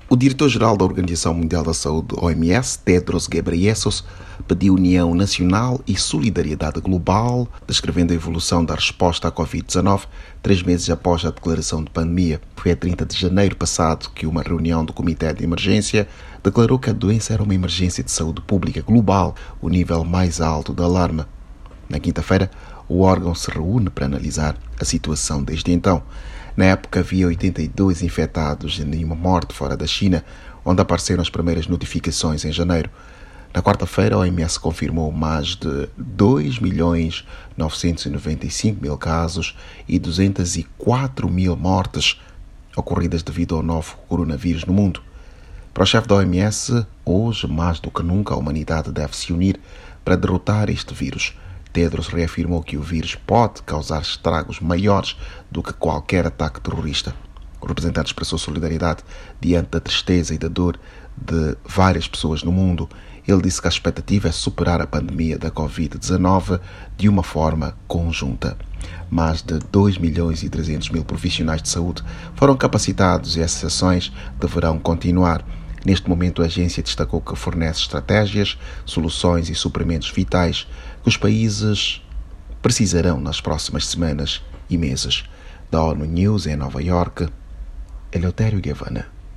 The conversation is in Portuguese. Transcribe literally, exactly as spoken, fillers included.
O diretor-geral da Organização Mundial da Saúde, O M S, Tedros Ghebreyesus, pediu união nacional e solidariedade global, descrevendo a evolução da resposta à covid dezenove, três meses após a declaração de pandemia. Foi a trinta de janeiro passado que uma reunião do Comitê de Emergência declarou que a doença era uma emergência de saúde pública global, o nível mais alto de alarme. Na quinta-feira, o órgão se reúne para analisar a situação desde então. Na época, havia oitenta e dois infectados e nenhuma morte fora da China, onde apareceram as primeiras notificações em janeiro. Na quarta-feira, a O M S confirmou mais de dois milhões novecentos e noventa e cinco mil casos e duzentas e quatro mil mortes ocorridas devido ao novo coronavírus no mundo. Para o chefe da O M S, hoje, mais do que nunca, a humanidade deve se unir para derrotar este vírus. Tedros reafirmou que o vírus pode causar estragos maiores do que qualquer ataque terrorista. O representante expressou solidariedade diante da tristeza e da dor de várias pessoas no mundo. Ele disse que a expectativa é superar a pandemia da covid dezenove de uma forma conjunta. Mais de dois milhões e trezentos mil profissionais de saúde foram capacitados e essas ações deverão continuar. Neste momento, a agência destacou que fornece estratégias, soluções e suprimentos vitais que os países precisarão nas próximas semanas e meses. Da ONU News em Nova Iorque, Eleutério Gavan.